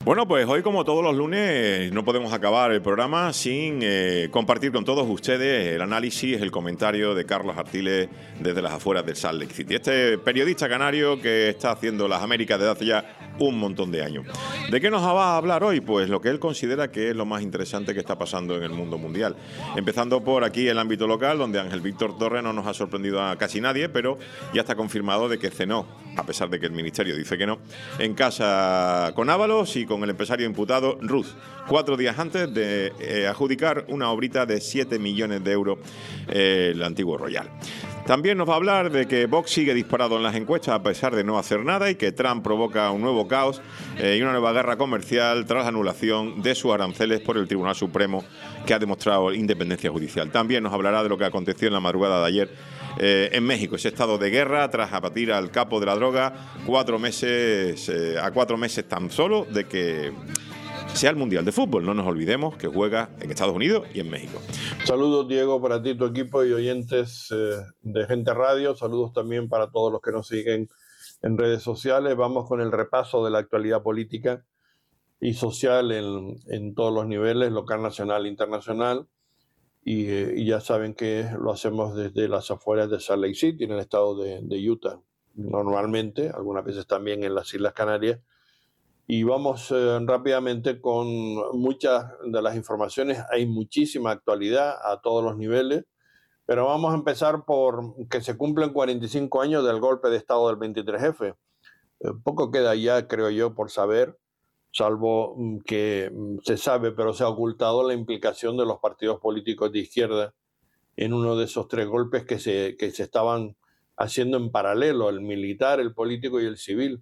Bueno, pues hoy, como todos los lunes, no podemos acabar el programa sin compartir con todos ustedes el análisis, el comentario de Carlos Artiles desde las afueras del Salt Lake City. Este periodista canario que está haciendo las Américas desde hace ya un montón de años. ¿De qué nos va a hablar hoy? Pues lo que él considera que es lo más interesante que está pasando en el mundo mundial. Empezando por aquí el ámbito local, donde Ángel Víctor Torres no nos ha sorprendido a casi nadie, pero ya está confirmado de que cenó, a pesar de que el ministerio dice que no, en casa con Ábalos y con el empresario imputado Ruz, 4 días antes de adjudicar una obrita de 7 millones de euros el antiguo Royal. También nos va a hablar de que Vox sigue disparado en las encuestas a pesar de no hacer nada y que Trump provoca un nuevo caos y una nueva guerra comercial tras la anulación de sus aranceles por el Tribunal Supremo, que ha demostrado independencia judicial. También nos hablará de lo que aconteció en la madrugada de ayer en México, ese estado de guerra tras abatir al capo de la droga a 4 meses tan solo de que sea el Mundial de Fútbol. No nos olvidemos que juega en Estados Unidos y en México. Saludos, Diego, para ti, tu equipo y oyentes de Gente Radio. Saludos también para todos los que nos siguen en redes sociales. Vamos con el repaso de la actualidad política y social en todos los niveles, local, nacional e internacional. Y ya saben que lo hacemos desde las afueras de Salt Lake City, en el estado de Utah, normalmente, algunas veces también en las Islas Canarias. Y vamos rápidamente con muchas de las informaciones. Hay muchísima actualidad a todos los niveles, pero vamos a empezar por que se cumplen 45 años del golpe de Estado del 23F. Poco queda ya, creo yo, por saber, salvo que se sabe, pero se ha ocultado la implicación de los partidos políticos de izquierda en uno de esos 3 golpes que se estaban haciendo en paralelo, el militar, el político y el civil.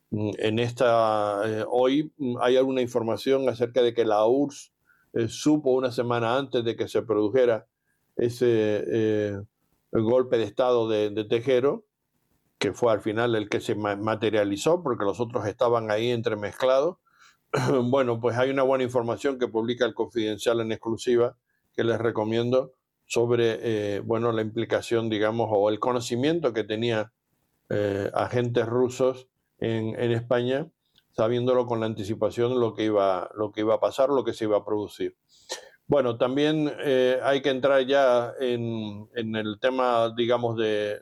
Hoy hay alguna información acerca de que la URSS supo una semana antes de que se produjera ese el golpe de Estado de Tejero, que fue al final el que se materializó porque los otros estaban ahí entremezclados. Bueno, pues hay una buena información que publica el Confidencial en exclusiva, que les recomiendo, sobre la implicación, digamos, o el conocimiento que tenía agentes rusos en España, sabiéndolo con la anticipación lo que iba a pasar, lo que se iba a producir. Bueno, también hay que entrar ya en el tema, digamos, de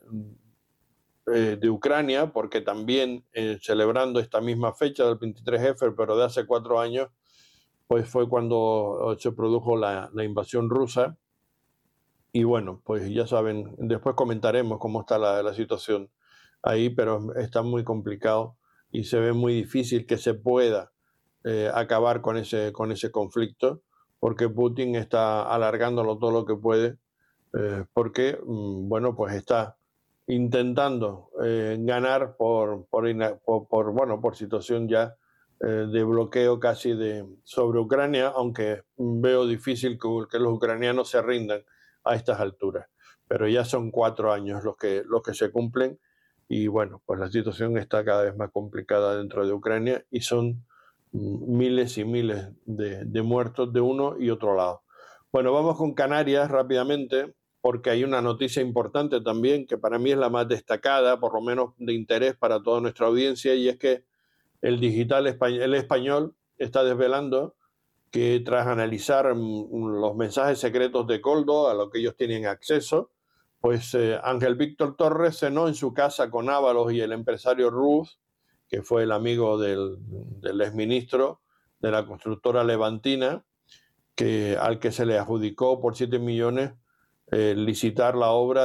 Ucrania, porque también celebrando esta misma fecha del 23F, pero de hace 4 años, pues fue cuando se produjo la invasión rusa. Y bueno, pues ya saben, después comentaremos cómo está la situación ahí, pero está muy complicado y se ve muy difícil que se pueda acabar con ese conflicto, porque Putin está alargándolo todo lo que puede, porque, pues está intentando ganar por situación ya de bloqueo casi sobre Ucrania, aunque veo difícil que los ucranianos se rindan a estas alturas. Pero ya son 4 años los que se cumplen y bueno, pues la situación está cada vez más complicada dentro de Ucrania y son miles y miles de muertos de uno y otro lado. Bueno, vamos con Canarias rápidamente, porque hay una noticia importante también que para mí es la más destacada, por lo menos de interés para toda nuestra audiencia, y es que el digital español está desvelando que tras analizar los mensajes secretos de Koldo, a los que ellos tienen acceso, pues Ángel Víctor Torres cenó en su casa con Ábalos y el empresario Ruz, que fue el amigo del exministro de la constructora Levantina, al que se le adjudicó por 7 millones licitar la obra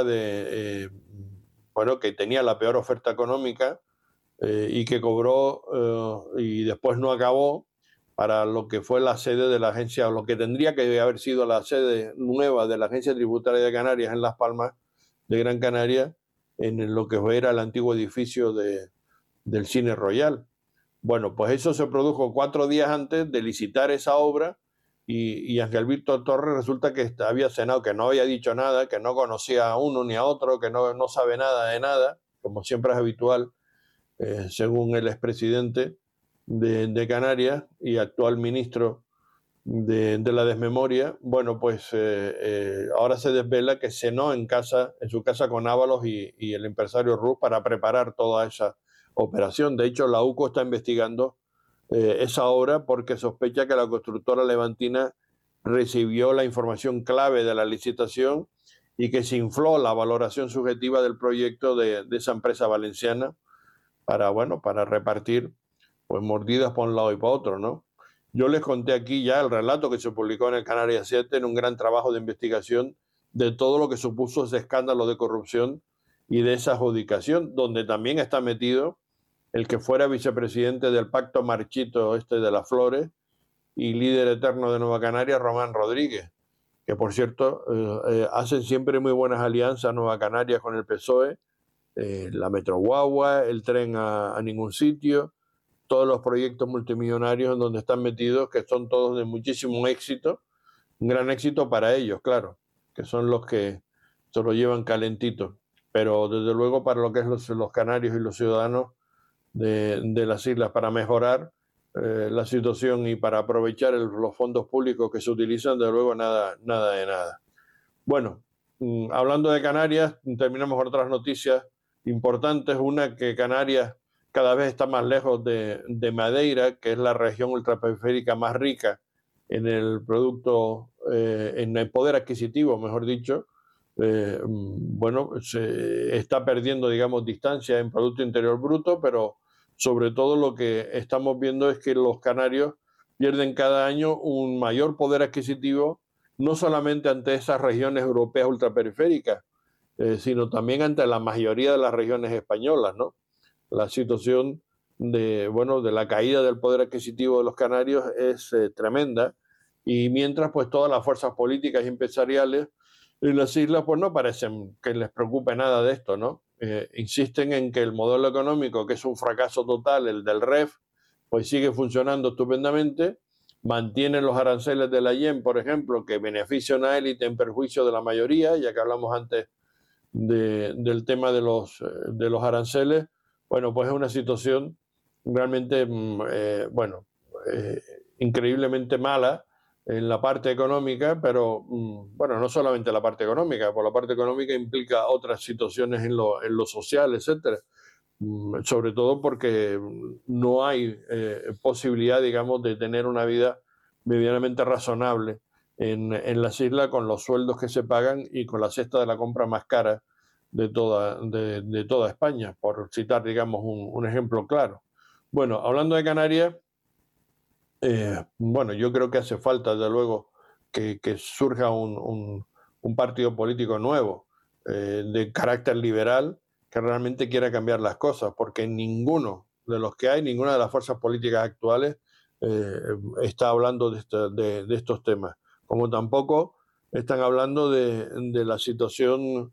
que tenía la peor oferta económica y que cobró y después no acabó para lo que fue la sede de la agencia, o lo que tendría que haber sido la sede nueva de la Agencia Tributaria de Canarias en Las Palmas de Gran Canaria, en lo que era el antiguo edificio del Cine Royal. Bueno, pues eso se produjo 4 días antes de licitar esa obra y Ángel Víctor Torres resulta que había cenado, que no había dicho nada, que no conocía a uno ni a otro, que no sabe nada de nada, como siempre es habitual, según el expresidente de Canarias y actual ministro de la desmemoria. Bueno, pues ahora se desvela que cenó en su casa con Ábalos y el empresario Ruz para preparar toda esa operación. De hecho, la UCO está investigando esa obra porque sospecha que la constructora levantina recibió la información clave de la licitación y que se infló la valoración subjetiva del proyecto de esa empresa valenciana para, bueno, para repartir pues mordidas por un lado y para otro, ¿no? Yo les conté aquí ya el relato que se publicó en el Canarias 7 en un gran trabajo de investigación de todo lo que supuso ese escándalo de corrupción y de esa adjudicación, donde también está metido el que fuera vicepresidente del Pacto Marchito de las Flores y líder eterno de Nueva Canarias, Román Rodríguez, que por cierto hacen siempre muy buenas alianzas Nueva Canarias con el PSOE, la Metro Guagua, el tren a ningún sitio, todos los proyectos multimillonarios en donde están metidos, que son todos de muchísimo éxito, un gran éxito para ellos, claro, que son los que se lo llevan calentito, pero desde luego para lo que es los canarios y los ciudadanos de las islas, para mejorar la situación y para aprovechar los fondos públicos que se utilizan, de luego nada de nada. Bueno, hablando de Canarias, terminamos con otras noticias importantes. Una, que Canarias cada vez está más lejos de Madeira, que es la región ultraperiférica más rica en el producto, en el poder adquisitivo, mejor dicho. Bueno, se está perdiendo, digamos, distancia en Producto Interior Bruto, pero sobre todo lo que estamos viendo es que los canarios pierden cada año un mayor poder adquisitivo, no solamente ante esas regiones europeas ultraperiféricas, sino también ante la mayoría de las regiones españolas, ¿no? La situación de la caída del poder adquisitivo de los canarios es tremenda, y mientras pues todas las fuerzas políticas y empresariales en las islas pues no parecen que les preocupe nada de esto, ¿no? Insisten en que el modelo económico, que es un fracaso total, el del REF, pues sigue funcionando estupendamente, mantienen los aranceles de la IEM, por ejemplo, que benefician a élite en perjuicio de la mayoría, ya que hablamos antes del tema de los aranceles. Bueno, pues es una situación realmente, increíblemente mala en la parte económica, pero bueno, no solamente la parte económica, por la parte económica implica otras situaciones en lo social, etcétera. Sobre todo porque no hay posibilidad, digamos, de tener una vida medianamente razonable en las islas, con los sueldos que se pagan y con la cesta de la compra más cara de toda España, por citar, digamos, un ejemplo claro. Bueno, hablando de Canarias, yo creo que hace falta, desde luego, que surja un partido político nuevo, de carácter liberal, que realmente quiera cambiar las cosas, porque ninguno de los que hay, ninguna de las fuerzas políticas actuales está hablando de estos temas, como tampoco están hablando de la situación,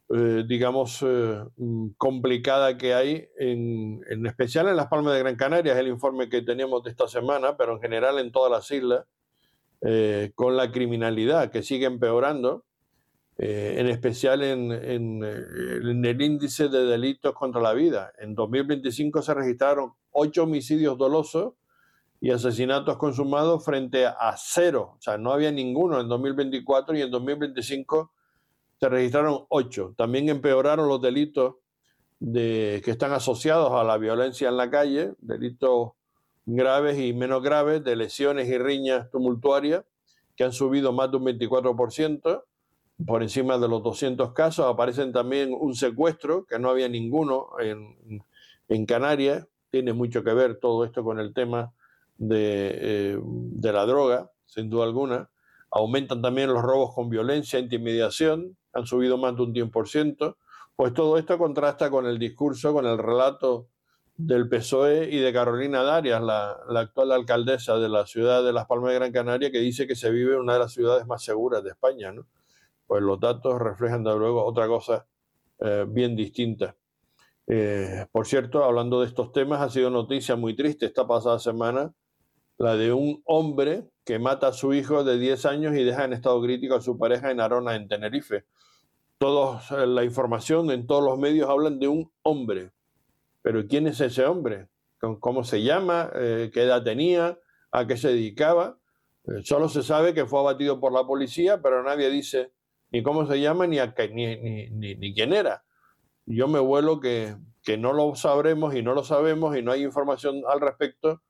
complicada que hay, en especial en las Palmas de Gran Canaria. Es el informe que teníamos de esta semana, pero en general en todas las islas, con la criminalidad que sigue empeorando, en especial en el índice de delitos contra la vida. En 2025 se registraron 8 homicidios dolosos y asesinatos consumados frente a 0. O sea, no había ninguno en 2024, y en 2025 se registraron 8. También empeoraron los delitos que están asociados a la violencia en la calle, delitos graves y menos graves, de lesiones y riñas tumultuarias, que han subido más de un 24%, por encima de los 200 casos. Aparecen también un secuestro, que no había ninguno en Canarias. Tiene mucho que ver todo esto con el tema de la droga, sin duda alguna. Aumentan también los robos con violencia, intimidación, han subido más de un 10%. Pues todo esto contrasta con el discurso, con el relato del PSOE y de Carolina Darias, la actual alcaldesa de la ciudad de Las Palmas de Gran Canaria, que dice que se vive en una de las ciudades más seguras de España, ¿no? Pues los datos reflejan de luego otra cosa bien distinta. Por cierto, hablando de estos temas, ha sido noticia muy triste esta pasada semana la de un hombre que mata a su hijo de 10 años y deja en estado crítico a su pareja en Arona, en Tenerife. La información en todos los medios hablan de un hombre. Pero ¿quién es ese hombre? ¿Cómo se llama? ¿Qué edad tenía? ¿A qué se dedicaba? Solo se sabe que fue abatido por la policía, pero nadie dice ni cómo se llama ni quién era. Yo me vuelo que no lo sabremos y no lo sabemos y no hay información al respecto,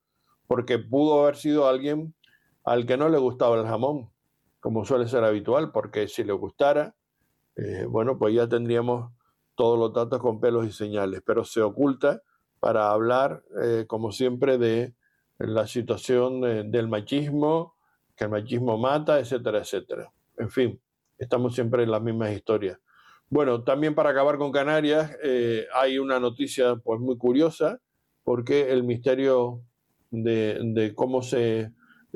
porque pudo haber sido alguien al que no le gustaba el jamón, como suele ser habitual, porque si le gustara, bueno, pues ya tendríamos todos los datos con pelos y señales, pero se oculta para hablar, como siempre, de la situación del machismo, que el machismo mata, etcétera, etcétera. En fin, estamos siempre en las mismas historias. Bueno, también para acabar con Canarias, hay una noticia pues muy curiosa, porque el misterio de cómo se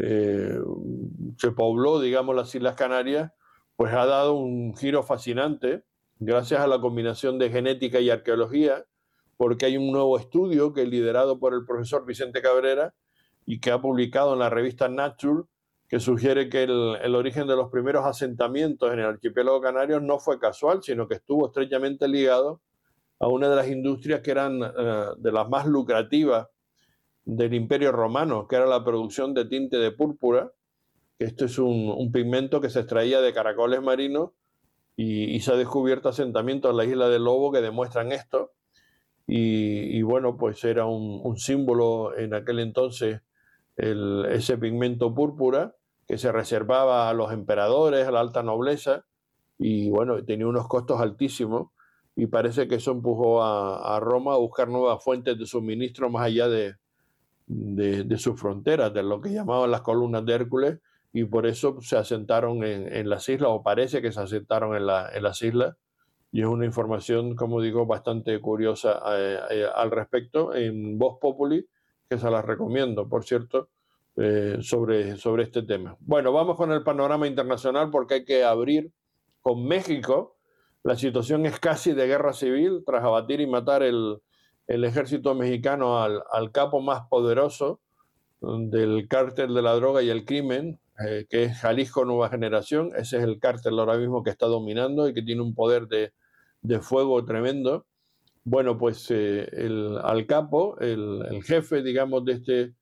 pobló, digamos, las Islas Canarias, pues ha dado un giro fascinante gracias a la combinación de genética y arqueología, porque hay un nuevo estudio que es liderado por el profesor Vicente Cabrera y que ha publicado en la revista Nature, que sugiere que el origen de los primeros asentamientos en el archipiélago canario no fue casual, sino que estuvo estrechamente ligado a una de las industrias que eran de las más lucrativas del Imperio Romano, que era la producción de tinte de púrpura. Esto es un pigmento que se extraía de caracoles marinos y se ha descubierto asentamientos en la isla del Lobo que demuestran esto. Y bueno, pues era un símbolo en aquel entonces ese pigmento púrpura que se reservaba a los emperadores, a la alta nobleza, y bueno, tenía unos costos altísimos, y parece que eso empujó a Roma a buscar nuevas fuentes de suministro más allá de sus fronteras, de lo que llamaban las columnas de Hércules, y por eso se asentaron en las islas, o parece que se asentaron en las islas, y es una información, como digo, bastante curiosa al respecto en Voz Populi, que se las recomiendo, por cierto, sobre este tema. Bueno, vamos con el panorama internacional porque hay que abrir con México. La situación es casi de guerra civil tras abatir y matar el ejército mexicano al capo más poderoso del cártel de la droga y el crimen, que es Jalisco Nueva Generación. Ese es el cártel ahora mismo que está dominando y que tiene un poder de fuego tremendo. Bueno, pues al capo, el jefe, digamos, de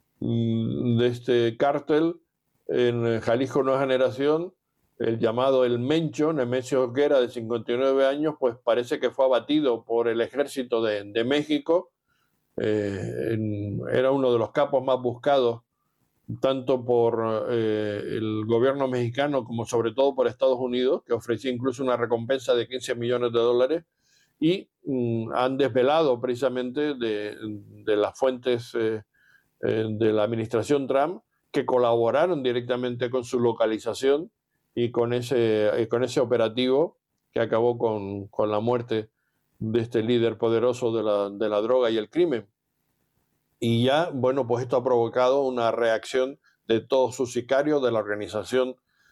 este cártel en Jalisco Nueva Generación, el llamado El Mencho, Nemesio Oquera, de 59 años, pues parece que fue abatido por el ejército de México. Era uno de los capos más buscados, tanto por el gobierno mexicano como sobre todo por Estados Unidos, que ofrecía incluso una recompensa de 15 millones de dólares, y han desvelado precisamente de las fuentes de la administración Trump que colaboraron directamente con su localización y con ese operativo que acabó con la muerte de este líder poderoso de la droga y el crimen. Y ya, bueno, pues esto ha provocado una reacción de todos sus sicarios de la organización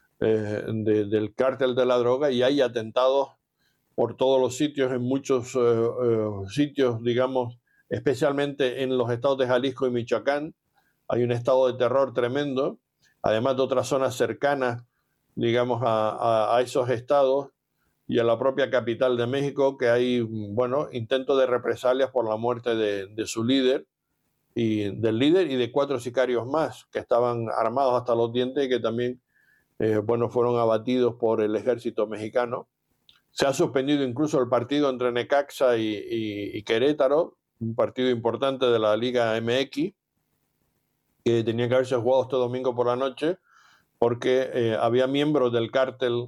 del cártel de la droga, y hay atentados por todos los sitios, en muchos sitios, digamos, especialmente en los estados de Jalisco y Michoacán. Hay un estado de terror tremendo, además de otras zonas cercanas, digamos, a esos estados y a la propia capital de México, que hay, bueno, intentos de represalias por la muerte de su líder, y del líder y de 4 sicarios más que estaban armados hasta los dientes y que también, bueno, fueron abatidos por el ejército mexicano. Se ha suspendido incluso el partido entre Necaxa y Querétaro, un partido importante de la Liga MX, que tenía que haberse jugado este domingo por la noche, porque había miembros del cártel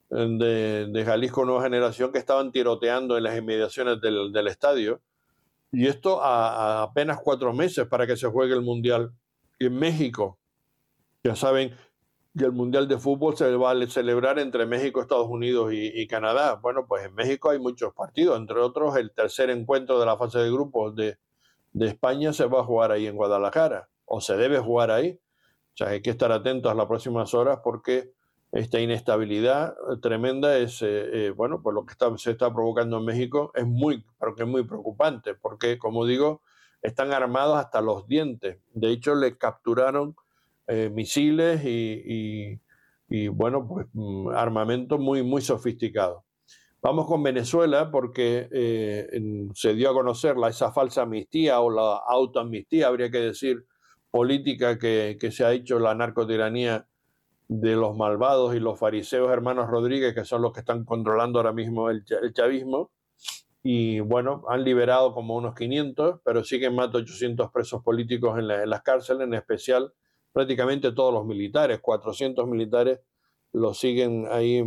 de Jalisco Nueva Generación que estaban tiroteando en las inmediaciones del estadio. Y esto a apenas 4 meses para que se juegue el Mundial. Y en México, ya saben que el Mundial de Fútbol se va a celebrar entre México, Estados Unidos y Canadá. Bueno, pues en México hay muchos partidos, entre otros el tercer encuentro de la fase de grupos de España se va a jugar ahí en Guadalajara, o se debe jugar ahí. O sea, hay que estar atentos a las próximas horas porque esta inestabilidad tremenda es, bueno, pues lo que se está provocando en México es muy preocupante, porque, como digo, están armados hasta los dientes. De hecho, le capturaron misiles y, bueno, pues armamento muy, muy sofisticado. Vamos con Venezuela porque se dio a conocer esa falsa amnistía o la autoamnistía, habría que decir, política que se ha hecho la narcotiranía de los malvados y los fariseos hermanos Rodríguez, que son los que están controlando ahora mismo el chavismo. y bueno, han liberado como unos 500, pero siguen más de 800 presos políticos en las cárceles, en especial prácticamente todos los militares, 400 militares los siguen ahí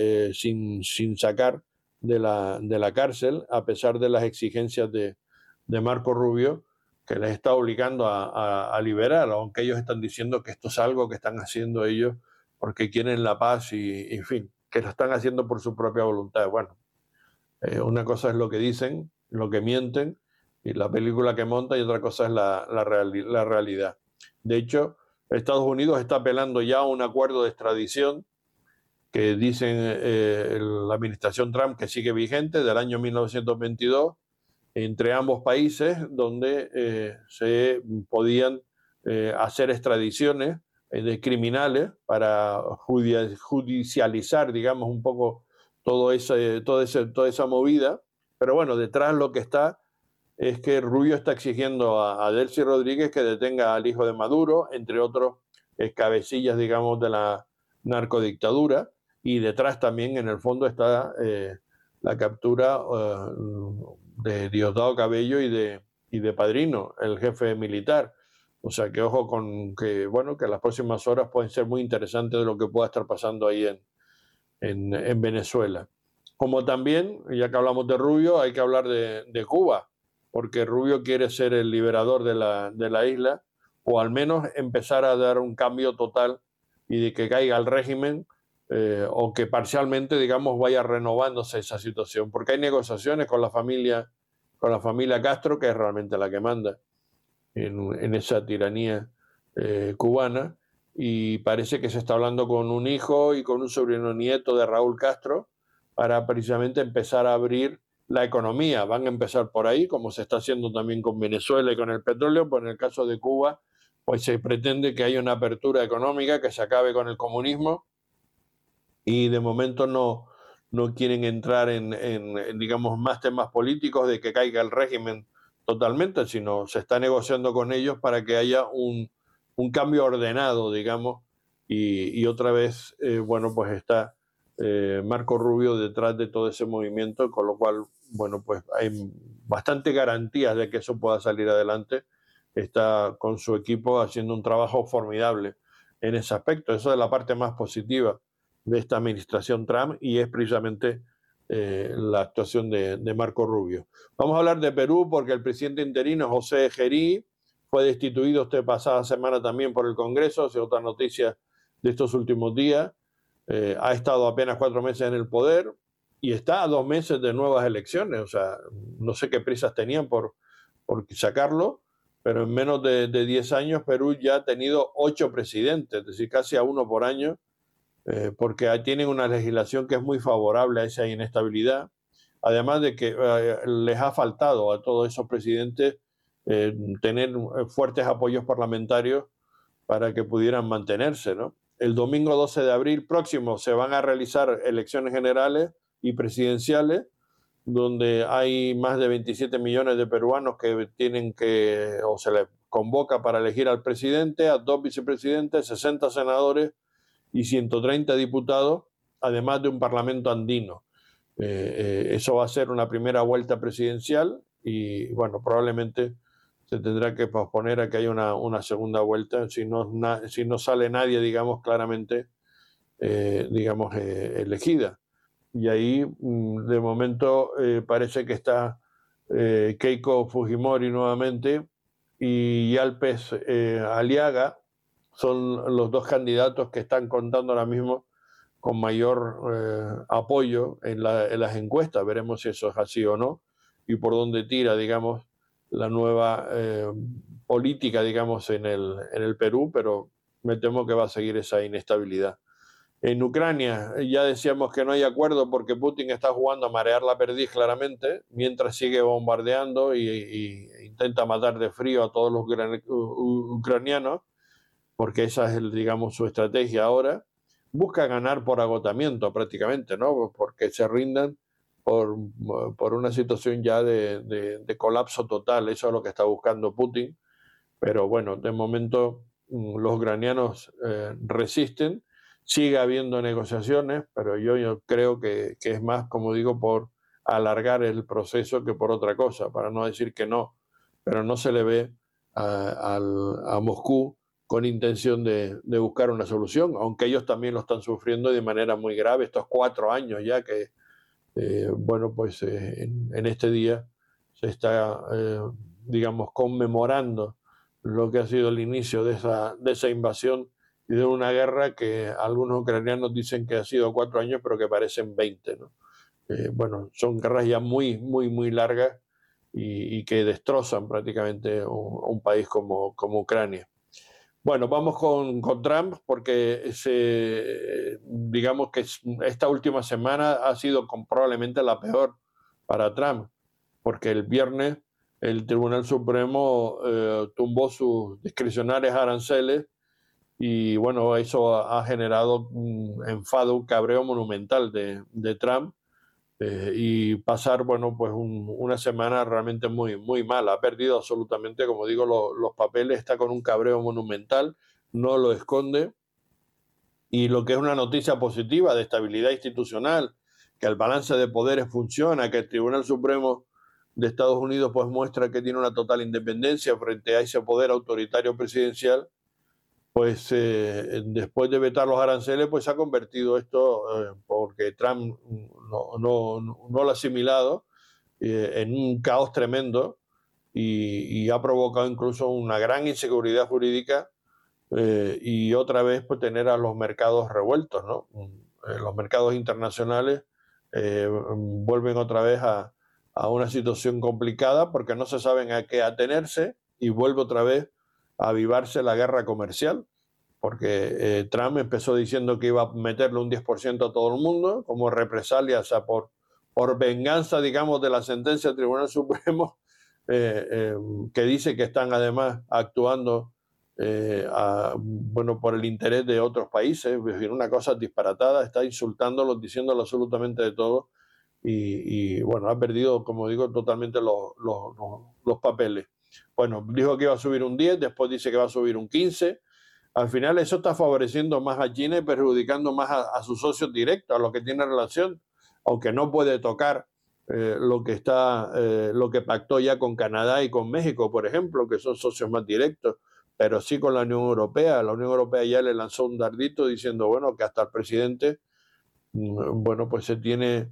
sin sacar de la cárcel, a pesar de las exigencias de Marco Rubio, que les está obligando a liberar, aunque ellos están diciendo que esto es algo que están haciendo ellos porque quieren la paz y en fin, que lo están haciendo por su propia voluntad. Bueno, una cosa es lo que dicen, lo que mienten, y la película que monta, y otra cosa es la realidad. De hecho, Estados Unidos está apelando ya a un acuerdo de extradición que dicen la administración Trump que sigue vigente del año 1922 entre ambos países, donde se podían hacer extradiciones de criminales para judicializar, digamos, un poco toda esa movida. Pero bueno, detrás lo que está es que Rubio está exigiendo a Delcy Rodríguez que detenga al hijo de Maduro, entre otros cabecillas, digamos, de la narcodictadura, y detrás también, en el fondo, está la captura de Diosdado Cabello y de Padrino, el jefe militar. O sea que ojo con que, bueno, que las próximas horas pueden ser muy interesantes de lo que pueda estar pasando ahí en Venezuela. Como también, ya que hablamos de Rubio, hay que hablar de Cuba, porque Rubio quiere ser el liberador de la isla, o al menos empezar a dar un cambio total y de que caiga el régimen, o que parcialmente, digamos, vaya renovándose esa situación, porque hay negociaciones con la familia Castro, que es realmente la que manda en esa tiranía cubana, y parece que se está hablando con un hijo y con un sobrino nieto de Raúl Castro para precisamente empezar a abrir la economía. Van a empezar por ahí, como se está haciendo también con Venezuela y con el petróleo, pues en el caso de Cuba, pues se pretende que haya una apertura económica, que se acabe con el comunismo, y de momento no quieren entrar en, digamos, más temas políticos de que caiga el régimen totalmente, sino se está negociando con ellos para que haya un cambio ordenado, digamos, y otra vez, bueno, pues está Marco Rubio detrás de todo ese movimiento, con lo cual, bueno, pues hay bastante garantías de que eso pueda salir adelante. Está con su equipo haciendo un trabajo formidable en ese aspecto. Eso es la parte más positiva de esta administración Trump, y es precisamente la actuación de Marco Rubio. Vamos a hablar de Perú porque el presidente interino José Gerí fue destituido esta pasada semana también por el Congreso, es otra noticia de estos últimos días. Ha estado apenas 4 meses en el poder y está a 2 meses de nuevas elecciones. O sea, no sé qué prisas tenían por sacarlo, pero en menos de 10 años Perú ya ha tenido 8 presidentes, es decir, casi a uno por año, porque tienen una legislación que es muy favorable a esa inestabilidad, además de que les ha faltado a todos esos presidentes tener fuertes apoyos parlamentarios para que pudieran mantenerse, ¿no? El domingo 12 de abril próximo se van a realizar elecciones generales y presidenciales, donde hay más de 27 millones de peruanos que tienen que, o se les convoca para elegir al presidente, a 2 vicepresidentes, 60 senadores y 130 diputados, además de un parlamento andino. Eso va a ser una primera vuelta presidencial y, bueno, probablemente se tendrá que posponer a que haya una segunda vuelta si no sale nadie, digamos, claramente, elegida. Y ahí, de momento, parece que está Keiko Fujimori nuevamente y Yalpes Aliaga, son los 2 candidatos que están contando ahora mismo con mayor apoyo en las encuestas. Veremos si eso es así o no y por dónde tira, digamos, la nueva política, digamos, en el Perú, pero me temo que va a seguir esa inestabilidad. En Ucrania ya decíamos que no hay acuerdo porque Putin está jugando a marear la perdiz claramente, mientras sigue bombardeando y intenta matar de frío a todos los ucranianos, porque esa es, digamos, su estrategia ahora. Busca ganar por agotamiento prácticamente, ¿no? Porque se rindan por una situación ya de colapso total. Eso es lo que está buscando Putin. Pero bueno, de momento los ucranianos resisten. Sigue habiendo negociaciones, pero yo creo que es más, como digo, por alargar el proceso que por otra cosa, para no decir que no, pero no se le ve a Moscú con intención de buscar una solución, aunque ellos también lo están sufriendo de manera muy grave, estos 4 años ya que, en este día se está, digamos, conmemorando lo que ha sido el inicio de esa invasión y de una guerra que algunos ucranianos dicen que ha sido 4 años, pero que parecen 20, ¿no? Son guerras ya muy, muy, muy largas y que destrozan prácticamente un país como Ucrania. Bueno, vamos con Trump porque digamos que esta última semana ha sido probablemente la peor para Trump, porque el viernes el Tribunal Supremo tumbó sus discrecionales aranceles y bueno, eso ha generado un enfado, un cabreo monumental de Trump. Y pasar, bueno, pues una semana realmente muy, muy mala. Ha perdido absolutamente, como digo, los papeles, está con un cabreo monumental, no lo esconde. Y lo que es una noticia positiva de estabilidad institucional, que el balance de poderes funciona, que el Tribunal Supremo de Estados Unidos pues muestra que tiene una total independencia frente a ese poder autoritario presidencial, pues después de vetar los aranceles, pues se ha convertido esto, porque Trump no lo ha asimilado, en un caos tremendo y ha provocado incluso una gran inseguridad jurídica y otra vez pues tener a los mercados revueltos, ¿no? Los mercados internacionales vuelven otra vez a una situación complicada porque no se saben a qué atenerse y vuelve otra vez a avivarse la guerra comercial, porque Trump empezó diciendo que iba a meterle un 10% a todo el mundo como represalia, o sea, por venganza, digamos, de la sentencia del Tribunal Supremo, que dice que están además actuando por el interés de otros países. Es decir, una cosa disparatada, está insultándolos, diciéndolo absolutamente de todo y bueno, ha perdido, como digo, totalmente los papeles. Bueno, dijo que iba a subir un 10, después dice que va a subir un 15. Al final eso está favoreciendo más a China y perjudicando más a sus socios directos, a los que tienen relación, aunque no puede tocar lo que pactó ya con Canadá y con México, por ejemplo, que son socios más directos, pero sí con la Unión Europea. La Unión Europea ya le lanzó un dardito diciendo, bueno, que hasta el presidente, bueno, pues se tiene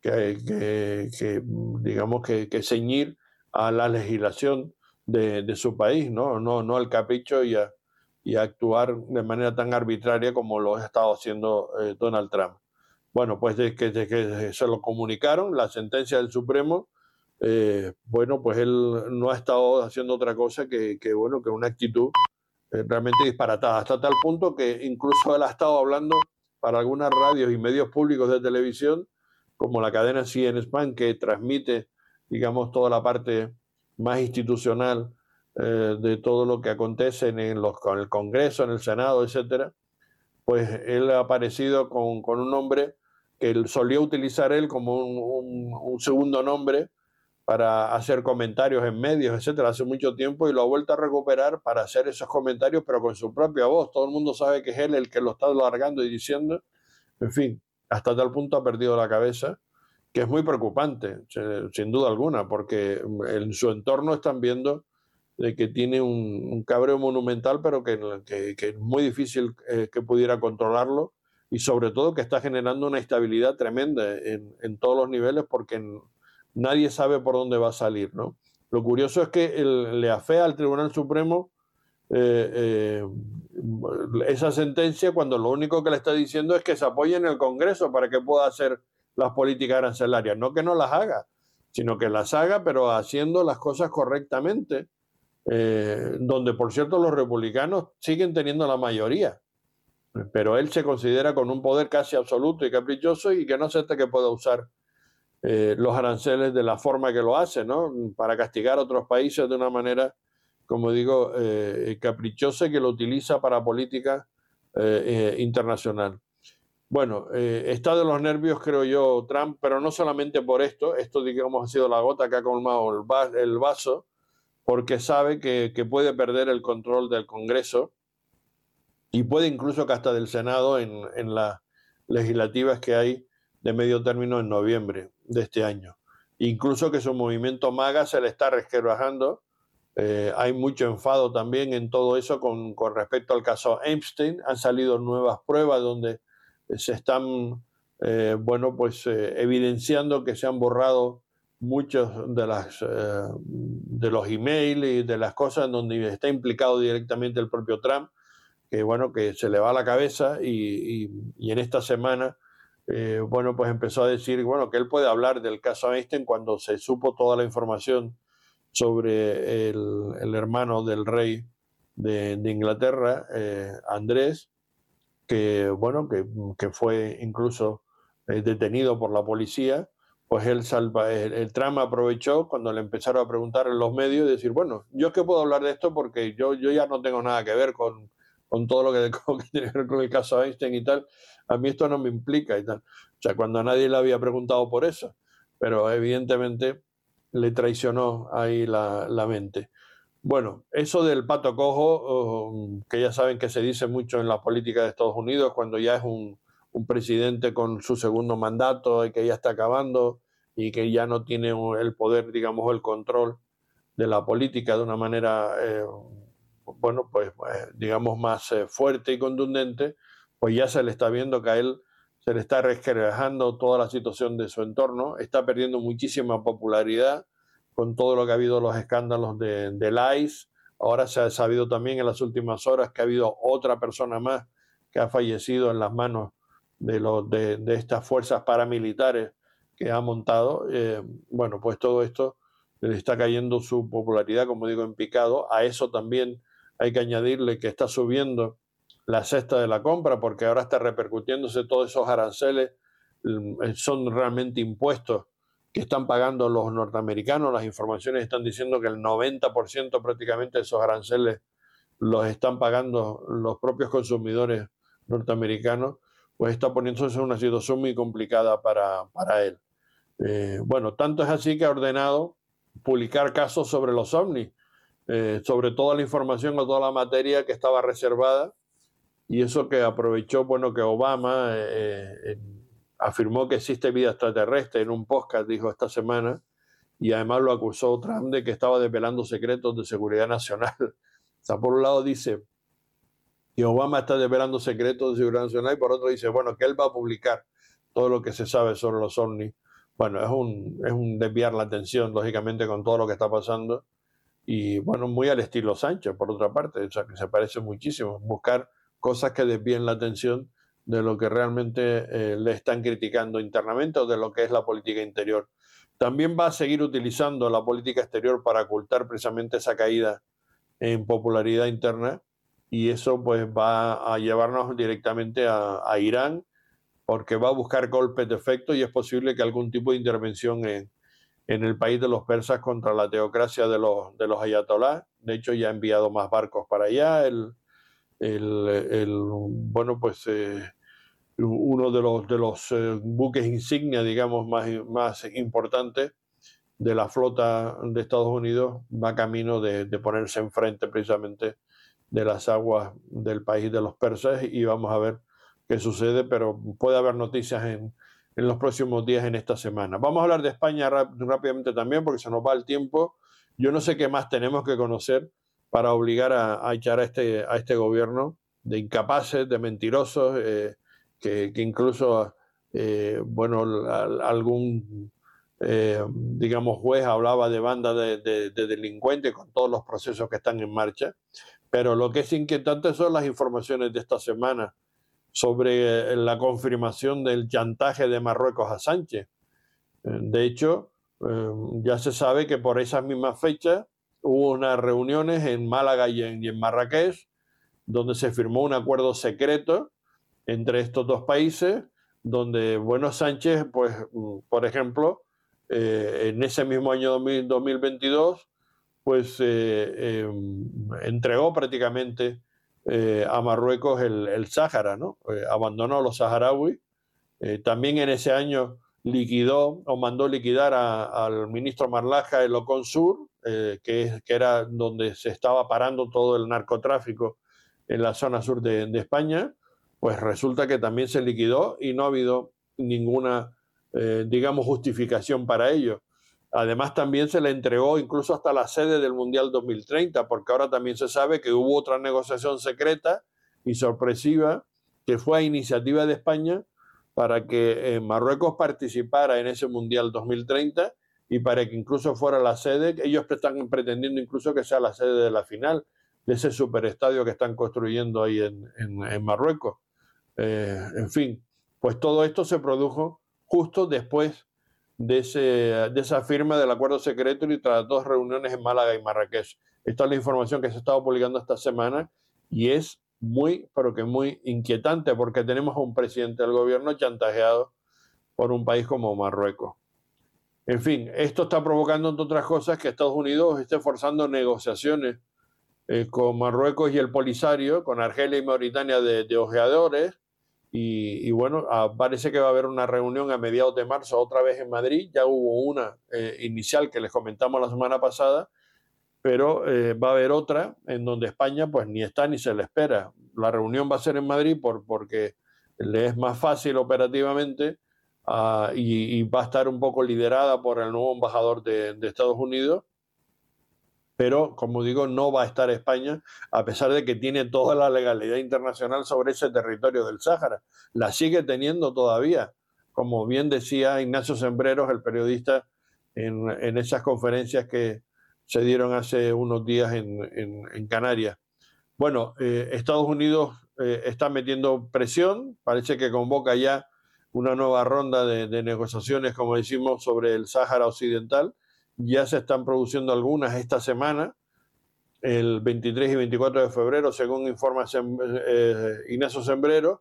digamos, que ceñir a la legislación de su país, no al capricho y a actuar de manera tan arbitraria como lo ha estado haciendo Donald Trump. Bueno, pues desde que se lo comunicaron, la sentencia del Supremo, bueno, pues él no ha estado haciendo otra cosa que una actitud realmente disparatada, hasta tal punto que incluso él ha estado hablando para algunas radios y medios públicos de televisión, como la cadena CNN que transmite, digamos, toda la parte más institucional de todo lo que acontece con el Congreso, en el Senado, etcétera. Pues él ha aparecido con un nombre que él solía utilizar él como un segundo nombre para hacer comentarios en medios, etcétera, hace mucho tiempo, y lo ha vuelto a recuperar para hacer esos comentarios, pero con su propia voz. Todo el mundo sabe que es él el que lo está alargando y diciendo. En fin, hasta tal punto ha perdido la cabeza, que es muy preocupante, sin duda alguna, porque en su entorno están viendo de que tiene un cabreo monumental, pero que es muy difícil que pudiera controlarlo, y sobre todo que está generando una inestabilidad tremenda en todos los niveles, porque nadie sabe por dónde va a salir, ¿no? Lo curioso es que le afea al Tribunal Supremo esa sentencia cuando lo único que le está diciendo es que se apoye en el Congreso para que pueda hacer las políticas arancelarias. No que no las haga, sino que las haga, pero haciendo las cosas correctamente, donde, por cierto, los republicanos siguen teniendo la mayoría. Pero él se considera con un poder casi absoluto y caprichoso y que no acepta que pueda usar los aranceles de la forma que lo hace, ¿no? Para castigar a otros países de una manera, como digo, caprichosa, y que lo utiliza para política internacional. Bueno, está de los nervios, creo yo, Trump, pero no solamente por esto, digamos ha sido la gota que ha colmado el vaso, porque sabe que puede perder el control del Congreso y puede incluso que hasta del Senado en las legislativas que hay de medio término en noviembre de este año. incluso que su movimiento MAGA se le está resquebrajando. Hay mucho enfado también en todo eso con respecto al caso Epstein. Han salido nuevas pruebas donde se están evidenciando que se han borrado muchos de los emails y de las cosas en donde está implicado directamente el propio Trump, que se le va la cabeza y en esta semana pues empezó a decir que él puede hablar del caso Epstein cuando se supo toda la información sobre el hermano del rey de Inglaterra, Andrés, que fue incluso detenido por la policía. Pues el Trump aprovechó cuando le empezaron a preguntar en los medios y decir, bueno, yo es que puedo hablar de esto porque yo ya no tengo nada que ver con todo lo que tiene que ver con el caso Einstein y tal. A mí esto no me implica y tal. O sea, cuando a nadie le había preguntado por eso. Pero evidentemente le traicionó ahí la mente. Bueno, eso del pato cojo, que ya saben que se dice mucho en la política de Estados Unidos, cuando ya es un presidente con su segundo mandato y que ya está acabando y que ya no tiene el poder, digamos, el control de la política de una manera, digamos, más fuerte y contundente, pues ya se le está viendo que a él se le está resquebrajando toda la situación de su entorno, está perdiendo muchísima popularidad con todo lo que ha habido, los escándalos del ICE. Ahora se ha sabido también en las últimas horas que ha habido otra persona más que ha fallecido en las manos de estas fuerzas paramilitares que ha montado. Pues todo esto le está cayendo su popularidad, como digo, en picado. A eso también hay que añadirle que está subiendo la cesta de la compra, porque ahora está repercutiéndose todos esos aranceles, son realmente impuestos que están pagando los norteamericanos. Las informaciones están diciendo que el 90% prácticamente de esos aranceles los están pagando los propios consumidores norteamericanos, pues está poniéndose en una situación muy complicada para él. Tanto es así que ha ordenado publicar casos sobre los ovnis, sobre toda la información o toda la materia que estaba reservada, y eso que aprovechó, que Obama afirmó que existe vida extraterrestre en un podcast, dijo esta semana, y además lo acusó Trump de que estaba desvelando secretos de seguridad nacional. O sea, por un lado dice que Obama está desvelando secretos de seguridad nacional y por otro dice, que él va a publicar todo lo que se sabe sobre los ovnis. Bueno, es un desviar la atención, lógicamente, con todo lo que está pasando. Y muy al estilo Sánchez, por otra parte, o sea, que se parece muchísimo. Buscar cosas que desvíen la atención de lo que realmente le están criticando internamente o de lo que es la política interior. También va a seguir utilizando la política exterior para ocultar precisamente esa caída en popularidad interna, y eso pues va a llevarnos directamente a Irán, porque va a buscar golpes de efecto y es posible que algún tipo de intervención en el país de los persas contra la teocracia de los ayatolás. De hecho, ya ha enviado más barcos para allá. Uno de los buques insignia, digamos, más importantes de la flota de Estados Unidos va camino de ponerse enfrente precisamente de las aguas del país de los persas, y vamos a ver qué sucede, pero puede haber noticias en los próximos días, en esta semana. Vamos a hablar de España rápidamente también, porque se nos va el tiempo. Yo no sé qué más tenemos que conocer para obligar a echar a este gobierno de incapaces, de mentirosos, que incluso, algún, digamos, juez hablaba de banda de delincuentes con todos los procesos que están en marcha. Pero lo que es inquietante son las informaciones de esta semana sobre la confirmación del chantaje de Marruecos a Sánchez. De hecho, ya se sabe que por esas mismas fechas hubo unas reuniones en Málaga y en Marrakech, donde se firmó un acuerdo secreto entre estos dos países, donde Sánchez, pues, por ejemplo, en ese mismo año 2022, pues entregó prácticamente a Marruecos el Sáhara, ¿no? Abandonó a los saharauis. También en ese año liquidó o mandó liquidar al ministro Marlaja el Ocon Sur, que era donde se estaba parando todo el narcotráfico en la zona sur de España. Pues resulta que también se liquidó y no ha habido ninguna, digamos, justificación para ello. Además, también se le entregó incluso hasta la sede del Mundial 2030, porque ahora también se sabe que hubo otra negociación secreta y sorpresiva que fue a iniciativa de España para que Marruecos participara en ese Mundial 2030 y para que incluso fuera la sede. Ellos están pretendiendo incluso que sea la sede de la final de ese superestadio que están construyendo ahí en Marruecos. En fin, pues todo esto se produjo justo después de esa firma del acuerdo secreto y tras 2 reuniones en Málaga y Marrakech. Esta es la información que se ha estado publicando esta semana y es muy, pero que muy inquietante, porque tenemos a un presidente del gobierno chantajeado por un país como Marruecos. En fin, esto está provocando, entre otras cosas, que Estados Unidos esté forzando negociaciones con Marruecos y el Polisario, con Argelia y Mauritania de ojeadores. Y bueno, parece que va a haber una reunión a mediados de marzo otra vez en Madrid. Ya hubo una inicial que les comentamos la semana pasada, pero va a haber otra en donde España pues ni está ni se le espera. La reunión va a ser en Madrid porque le es más fácil operativamente y va a estar un poco liderada por el nuevo embajador de Estados Unidos. Pero, como digo, no va a estar España, a pesar de que tiene toda la legalidad internacional sobre ese territorio del Sáhara. La sigue teniendo todavía, como bien decía Ignacio Cembreros, el periodista, en esas conferencias que se dieron hace unos días en Canarias. Bueno, Estados Unidos está metiendo presión, parece que convoca ya una nueva ronda de negociaciones, como decimos, sobre el Sáhara Occidental. Ya se están produciendo algunas esta semana, el 23 y 24 de febrero, según informa Ignacio Cembrero,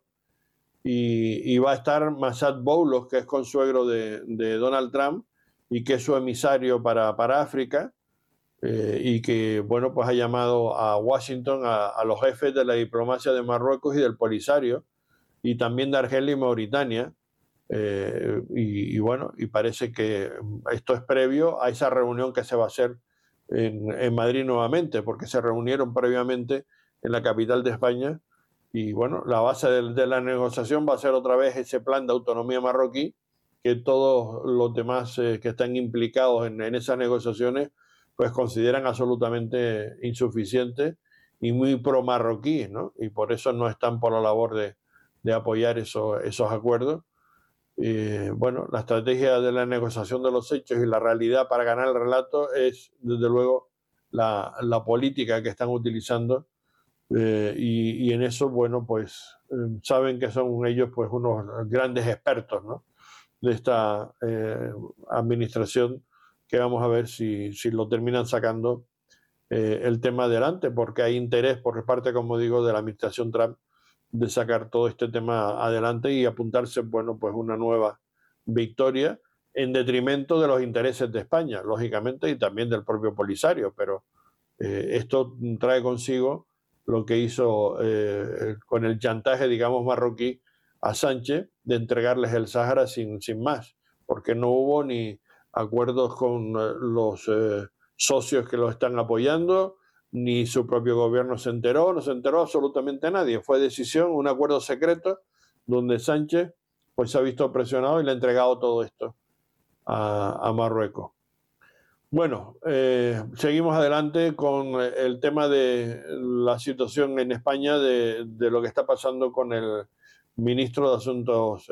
y va a estar Massad Boulos, que es consuegro de Donald Trump y que es su emisario para África, y que, bueno, pues ha llamado a Washington, a los jefes de la diplomacia de Marruecos y del Polisario, y también de Argelia y Mauritania. Y bueno, y parece que esto es previo a esa reunión que se va a hacer en Madrid nuevamente, porque se reunieron previamente en la capital de España. Y bueno, la base de la negociación va a ser otra vez ese plan de autonomía marroquí, que todos los demás que están implicados en esas negociaciones pues consideran absolutamente insuficiente y muy pro-marroquíes, ¿no? Y por eso no están por la labor de apoyar esos acuerdos. Bueno, la estrategia de la negociación de los hechos y la realidad para ganar el relato es, desde luego, la política que están utilizando, y en eso, bueno, pues saben que son ellos pues unos grandes expertos, ¿no?, de esta administración, que vamos a ver si lo terminan sacando el tema adelante, porque hay interés por parte, como digo, de la administración Trump de sacar todo este tema adelante y apuntarse, bueno, pues una nueva victoria en detrimento de los intereses de España, lógicamente, y también del propio Polisario, pero esto trae consigo lo que hizo con el chantaje, digamos, marroquí a Sánchez de entregarles el Sáhara sin más, porque no hubo ni acuerdos con los socios que lo están apoyando, ni su propio gobierno se enteró, no se enteró absolutamente nadie. Fue decisión, un acuerdo secreto, donde Sánchez pues se ha visto presionado y le ha entregado todo esto a Marruecos. Bueno, seguimos adelante con el tema de la situación en España, de lo que está pasando con el ministro de Asuntos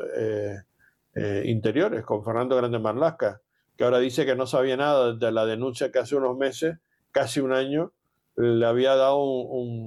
Interiores, con Fernando Grande Marlaska, que ahora dice que no sabía nada de la denuncia que hace unos meses, casi un año, le había dado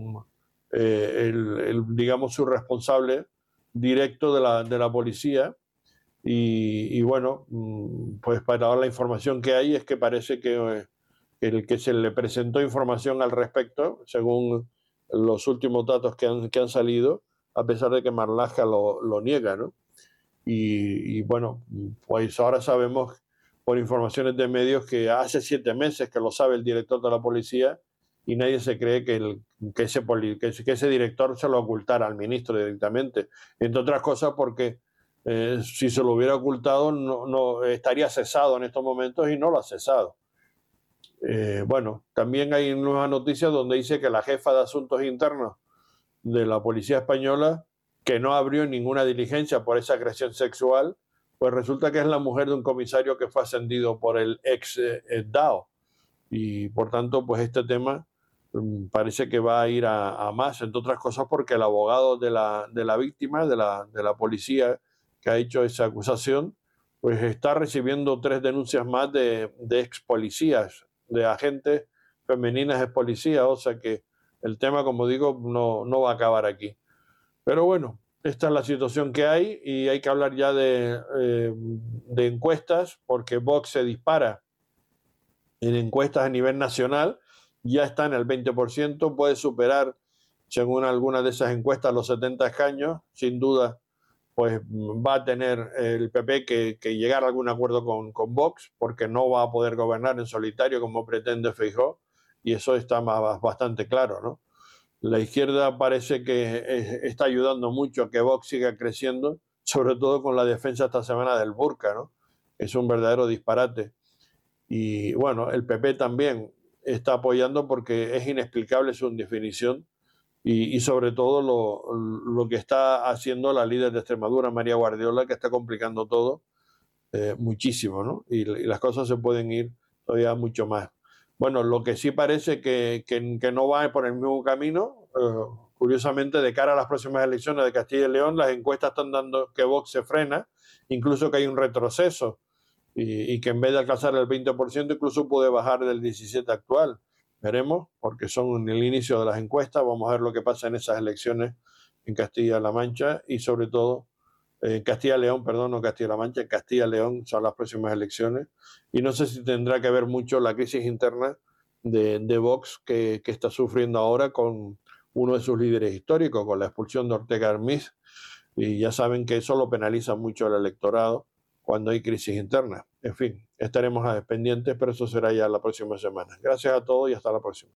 digamos, su responsable directo de la policía. Y bueno, pues para ahora la información que hay es que parece que el que se le presentó información al respecto, según los últimos datos que han salido, a pesar de que Marlaska lo niega, ¿no? Y bueno, pues ahora sabemos por informaciones de medios que hace 7 meses que lo sabe el director de la policía y nadie se cree que ese director se lo ocultara al ministro directamente. Entre otras cosas porque si se lo hubiera ocultado no estaría cesado en estos momentos y no lo ha cesado. Bueno, también hay nuevas noticias donde dice que la jefa de Asuntos Internos de la Policía Española, que no abrió ninguna diligencia por esa agresión sexual, pues resulta que es la mujer de un comisario que fue ascendido por el ex DAO. Y por tanto, pues este tema parece que va a ir a más, entre otras cosas porque el abogado de la víctima, de la policía que ha hecho esa acusación, pues está recibiendo 3 denuncias más de ex policías, de agentes femeninas ex policías, o sea que el tema, como digo, no va a acabar aquí. Pero bueno, esta es la situación que hay y hay que hablar ya de encuestas, porque Vox se dispara en encuestas a nivel nacional, ya está en el 20%, puede superar, según algunas de esas encuestas, los 70 escaños, sin duda, pues va a tener el PP que llegar a algún acuerdo con Vox, porque no va a poder gobernar en solitario como pretende Feijóo, y eso está bastante claro, ¿no? La izquierda parece que está ayudando mucho a que Vox siga creciendo, sobre todo con la defensa esta semana del burka, ¿no? Es un verdadero disparate. Y bueno, el PP también está apoyando porque es inexplicable su indefinición y sobre todo lo que está haciendo la líder de Extremadura, María Guardiola, que está complicando todo muchísimo, ¿no? Y las cosas se pueden ir todavía mucho más. Bueno, lo que sí parece que no va por el mismo camino, curiosamente, de cara a las próximas elecciones de Castilla y León, las encuestas están dando que Vox se frena, incluso que hay un retroceso y que en vez de alcanzar el 20%, incluso puede bajar del 17% actual. Veremos, porque son en el inicio de las encuestas, vamos a ver lo que pasa en esas elecciones en Castilla-La Mancha y sobre todo Castilla-León, perdón, no Castilla-La Mancha, en Castilla-León son las próximas elecciones. Y no sé si tendrá que ver mucho la crisis interna de Vox que está sufriendo ahora con uno de sus líderes históricos, con la expulsión de Ortega Armiz. Y ya saben que eso lo penaliza mucho al electorado cuando hay crisis interna. En fin, estaremos pendientes, pero eso será ya la próxima semana. Gracias a todos y hasta la próxima.